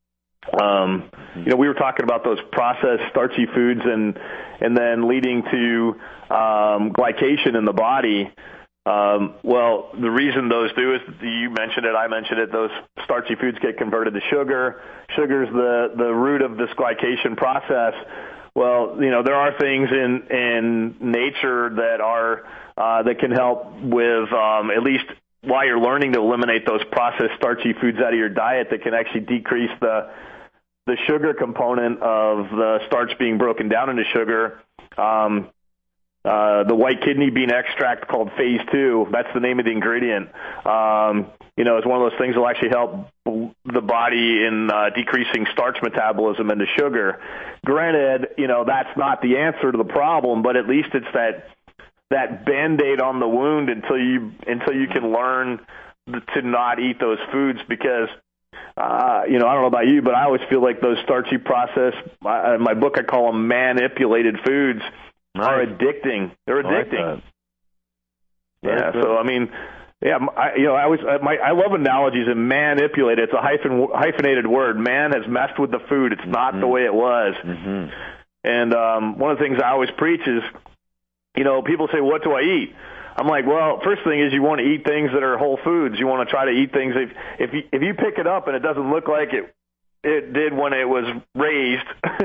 Speaker 2: Um, you know, we were talking about those processed starchy foods and and then leading to um, glycation in the body. Um, well, the reason those do is you mentioned it, I mentioned it. Those starchy foods get converted to sugar. Sugar's the the root of this glycation process. Well, you know, there are things in in nature that are uh, that can help with um, at least while you're learning to eliminate those processed starchy foods out of your diet that can actually decrease the the sugar component of the starch being broken down into sugar. Um, uh, the white kidney bean extract called phase two, that's the name of the ingredient. Um, you know, it's one of those things that will actually help the body in uh, decreasing starch metabolism into sugar. Granted, you know, that's not the answer to the problem, but at least it's that that Band-Aid on the wound until you until you can learn to not eat those foods because, uh, you know, I don't know about you, but I always feel like those starchy processed, uh, in my book I call them manipulated foods, nice. are addicting. They're addicting. Like yeah, so, I mean, yeah, I, you know, I always, my, I love analogies and manipulated. It's a hyphen, hyphenated word. Man has messed with the food. It's not mm-hmm. the way it was. Mm-hmm. And um, one of the things I always preach is, you know, people say, what do I eat? I'm like, well, first thing is you want to eat things that are whole foods. You want to try to eat things. If if you, if you pick it up and it doesn't look like it it did when it was raised,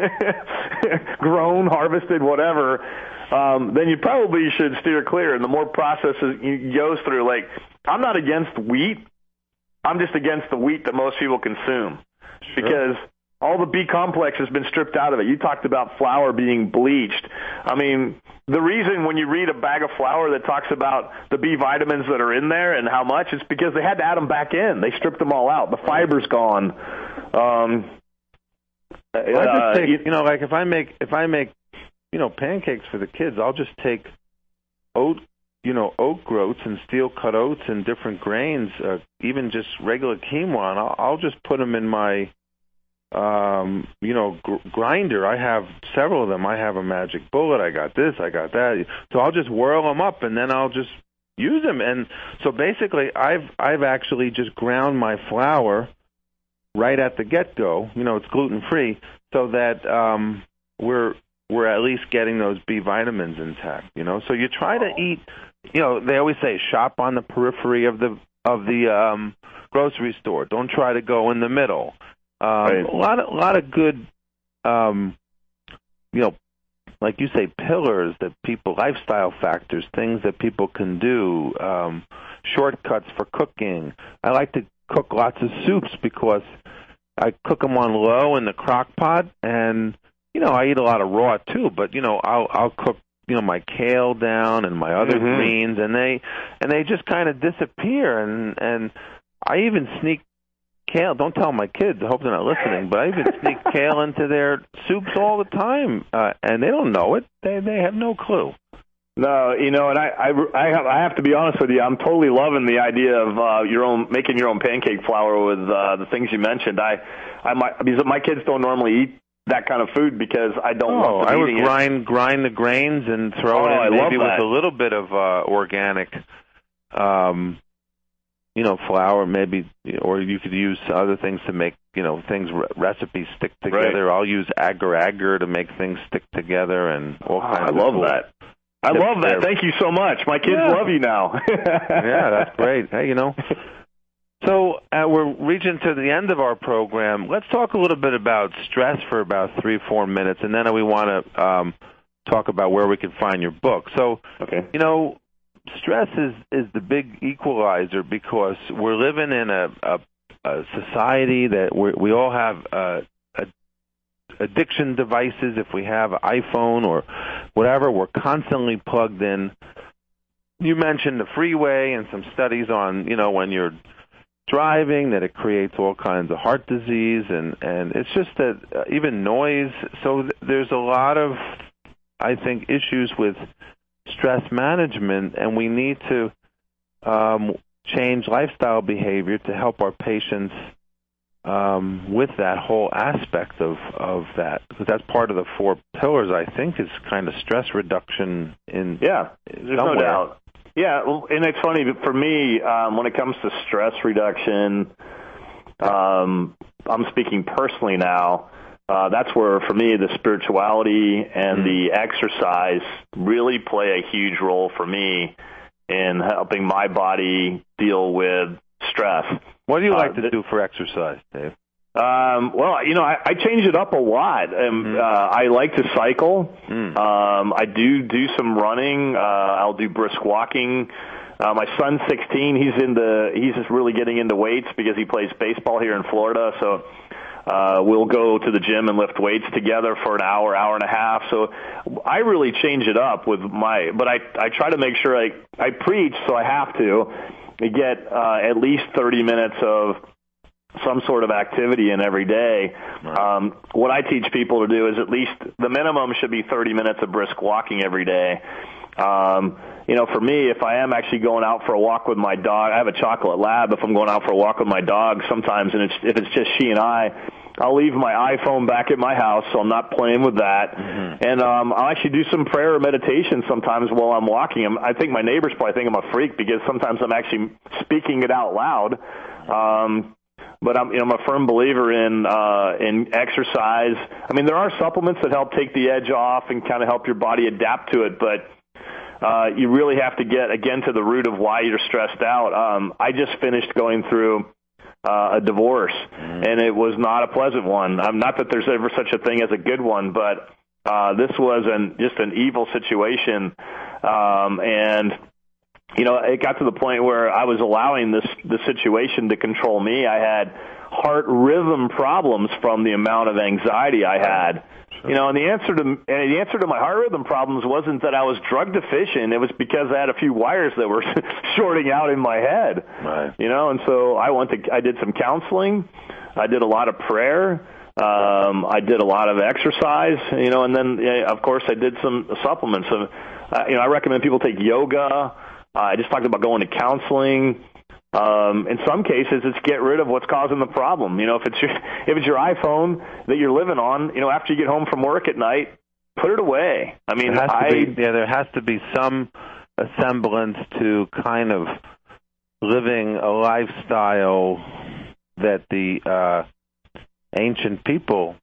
Speaker 2: grown, harvested, whatever, um, then you probably should steer clear. And the more processes you goes through, like, I'm not against wheat. I'm just against the wheat that most people consume sure. because all the B complex has been stripped out of it. You talked about flour being bleached. I mean, the reason when you read a bag of flour that talks about the B vitamins that are in there and how much, it's because they had to add them back in. They stripped them all out. The fiber's gone. Um,
Speaker 3: well, I just take, you know, like if I make if I make, you know, pancakes for the kids, I'll just take oat, you know, oat groats and steel cut oats and different grains, uh, even just regular quinoa, and I'll, I'll just put them in my Um, you know, gr- grinder. I have several of them. I have a Magic Bullet. I got this. I got that. So I'll just whirl them up, and then I'll just use them. And so basically, I've I've actually just ground my flour right at the get-go. You know, it's gluten free, so that um, we're we're at least getting those B vitamins intact. You know, so you try to eat. You know, they always say shop on the periphery of the of the um, grocery store. Don't try to go in the middle. Um, right. A lot of, a lot of good, um, you know, like you say, pillars that people, lifestyle factors, things that people can do, um, shortcuts for cooking. I like to cook lots of soups because I cook them on low in the crock pot, and you know, I eat a lot of raw too. But you know, I'll I'll cook, you know, my kale down and my other mm-hmm. greens, and they and they just kind of disappear, and and I even sneak kale. Don't tell my kids. I hope they're not listening. But I even sneak kale into their soups all the time, uh, and they don't know it. They they have no clue.
Speaker 2: No, you know, and I I I have, I have to be honest with you. I'm totally loving the idea of uh, your own making your own pancake flour with uh, the things you mentioned. I I might because my kids don't normally eat that kind of food because I don't
Speaker 3: oh,
Speaker 2: want them
Speaker 3: I would
Speaker 2: eating
Speaker 3: grind
Speaker 2: it.
Speaker 3: grind the grains and throw
Speaker 2: oh,
Speaker 3: it in
Speaker 2: I
Speaker 3: maybe
Speaker 2: love
Speaker 3: with
Speaker 2: that.
Speaker 3: a little bit of uh, organic. Um, you know, flour, maybe, or you could use other things to make, you know, things, recipes stick together.
Speaker 2: Right.
Speaker 3: I'll use agar-agar to make things stick together and all kinds
Speaker 2: oh,
Speaker 3: of
Speaker 2: I love
Speaker 3: cool
Speaker 2: that. I love that. Thank you so much. My kids
Speaker 3: yeah.
Speaker 2: love you now.
Speaker 3: Yeah, that's great. Hey, you know. So uh, we're reaching to the end of our program. Let's talk a little bit about stress for about three, four minutes, and then we want to um, talk about where we can find your book. So,
Speaker 2: okay.
Speaker 3: you know, stress is, is the big equalizer because we're living in a, a, a society that we we all have uh, a, addiction devices. If we have an iPhone or whatever, we're constantly plugged in. You mentioned the freeway and some studies on, you know, when you're driving, that it creates all kinds of heart disease, and, and it's just that uh, even noise. So th- there's a lot of, I think, issues with stress management, and we need to um, change lifestyle behavior to help our patients um, with that whole aspect of, of that, because that's part of the four pillars, I think, is kind of stress reduction in
Speaker 2: yeah, there's
Speaker 3: somewhere.
Speaker 2: no doubt. Yeah, well, and it's funny, but for me, um, when it comes to stress reduction, um, I'm speaking personally now, uh, that's where, for me, the spirituality and mm. the exercise really play a huge role for me in helping my body deal with stress.
Speaker 3: What do you like
Speaker 2: uh,
Speaker 3: to
Speaker 2: th-
Speaker 3: do for exercise, Dave?
Speaker 2: Um, well, you know, I, I change it up a lot. Um,
Speaker 3: Mm-hmm.
Speaker 2: uh, I like to cycle.
Speaker 3: Mm.
Speaker 2: Um, I do do some running. Uh, I'll do brisk walking. Uh, my son's sixteen. He's into. He's just really getting into weights because he plays baseball here in Florida. So uh, we'll go to the gym and lift weights together for an hour, hour and a half. So I really change it up with my. But I I try to make sure I I preach, so I have to get uh, at least thirty minutes of some sort of activity in every day.
Speaker 3: Right.
Speaker 2: Um, what I teach people to do is at least the minimum should be thirty minutes of brisk walking every day. Um, you know, for me, if I am actually going out for a walk with my dog, I have a chocolate lab. If I'm going out for a walk with my dog sometimes, and it's, if it's just she and I, I'll leave my iPhone back at my house, so I'm not playing with that.
Speaker 3: Mm-hmm.
Speaker 2: And um, I'll actually do some prayer or meditation sometimes while I'm walking. I think my neighbors probably think I'm a freak because sometimes I'm actually speaking it out loud. Um, But I'm, you know, I'm a firm believer in uh, in exercise. I mean, there are supplements that help take the edge off and kind of help your body adapt to it, but uh, you really have to get, again, to the root of why you're stressed out. Um, I just finished going through uh, a divorce, and it was not a pleasant one. Um, not that there's ever such a thing as a good one, but uh, this was an, just an evil situation, um, and you know, it got to the point where I was allowing this the situation to control me. I had heart rhythm problems from the amount of anxiety I had. Sure. You know, and the answer to and the answer to my heart rhythm problems wasn't that I was drug deficient. It was because I had a few wires that were shorting out in my head.
Speaker 3: Right.
Speaker 2: You know, and so I went to I did some counseling. I did a lot of prayer. Um, I did a lot of exercise. You know, and then uh, of course I did some supplements. So, uh, you know, I recommend people take yoga. Uh, I just talked about going to counseling. Um, in some cases, it's get rid of what's causing the problem. You know, if it's your if it's your iPhone that you're living on, you know, after you get home from work at night, put it away. I mean,
Speaker 3: there has
Speaker 2: I
Speaker 3: to be, yeah, there has to be some semblance to kind of living a lifestyle that the uh, ancient people.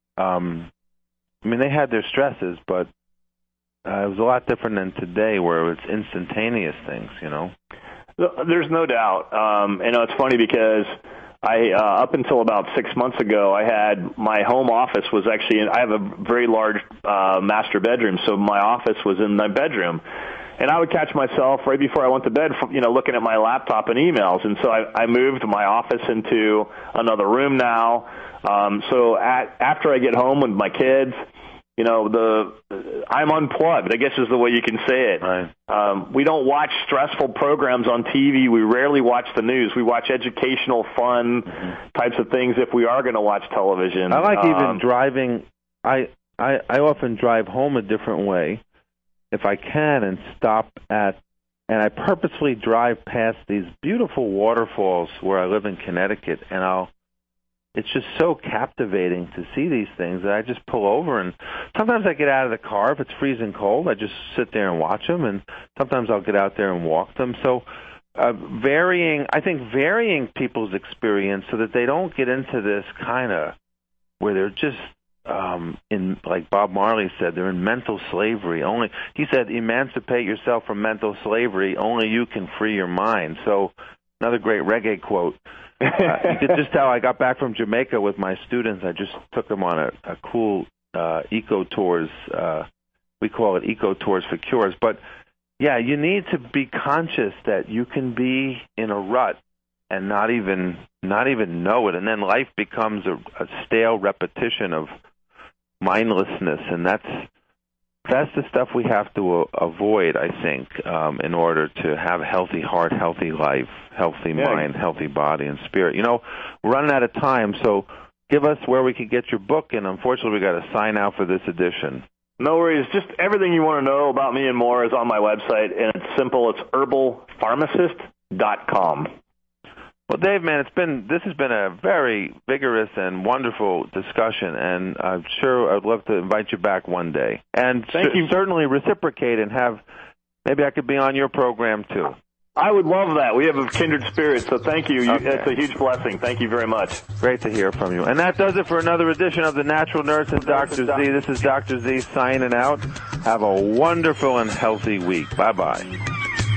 Speaker 3: Um, I mean, they had their stresses, but Uh, it was a lot different than today, where it's instantaneous things, you know.
Speaker 2: There's no doubt. Um, you know, it's funny because I, uh, up until about six months ago, I had my home office was actually in, I have a very large uh, master bedroom, so my office was in my bedroom. And I would catch myself right before I went to bed, you know, looking at my laptop and emails. And so I, I moved my office into another room now. Um, so at, after I get home with my kids, you know, the I'm unplugged, I guess is the way you can say it.
Speaker 3: Right.
Speaker 2: Um, we don't watch stressful programs on T V. We rarely watch the news. We watch educational, fun mm-hmm. types of things if we are going to watch television.
Speaker 3: I like
Speaker 2: um,
Speaker 3: even driving. I, I I often drive home a different way if I can and stop at, and I purposely drive past these beautiful waterfalls where I live in Connecticut, and I'll It's just so captivating to see these things that I just pull over, and sometimes I get out of the car if it's freezing cold. I just sit there and watch them, and sometimes I'll get out there and walk them. So uh, varying, I think varying people's experience so that they don't get into this kind of where they're just um, in, like Bob Marley said, they're in mental slavery. Only he said, emancipate yourself from mental slavery. Only you can free your mind. So another great reggae quote. uh, you could just tell I got back from Jamaica with my students. I just took them on a, a cool uh, eco tours. Uh, we call it eco tours for cures. But yeah, you need to be conscious that you can be in a rut and not even not even know it, and then life becomes a, a stale repetition of mindlessness, and that's that's the stuff we have to uh, avoid, I think, um, in order to have a healthy heart, healthy life, healthy
Speaker 2: yeah.
Speaker 3: mind, healthy body and spirit. You know, we're running out of time, so give us where we could get your book, and unfortunately we got to sign out for this edition.
Speaker 2: No worries. Just everything you want to know about me and more is on my website, and it's simple. It's herbal pharmacist dot com.
Speaker 3: Well, Dave, man, it's been this has been a very vigorous and wonderful discussion, and I'm sure I'd love to invite you back one day. And
Speaker 2: Thank
Speaker 3: c-
Speaker 2: you.
Speaker 3: certainly reciprocate and have maybe I could be on your program too.
Speaker 2: I would love that. We have a kindred spirit, so thank you. you
Speaker 3: Okay.
Speaker 2: It's a huge blessing. Thank you very much.
Speaker 3: Great to hear from you. And that does it for another edition of The Natural Nurse and Doctor Z. This is Doctor Z signing out. Have a wonderful and healthy week. Bye-bye.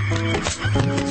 Speaker 4: Bye.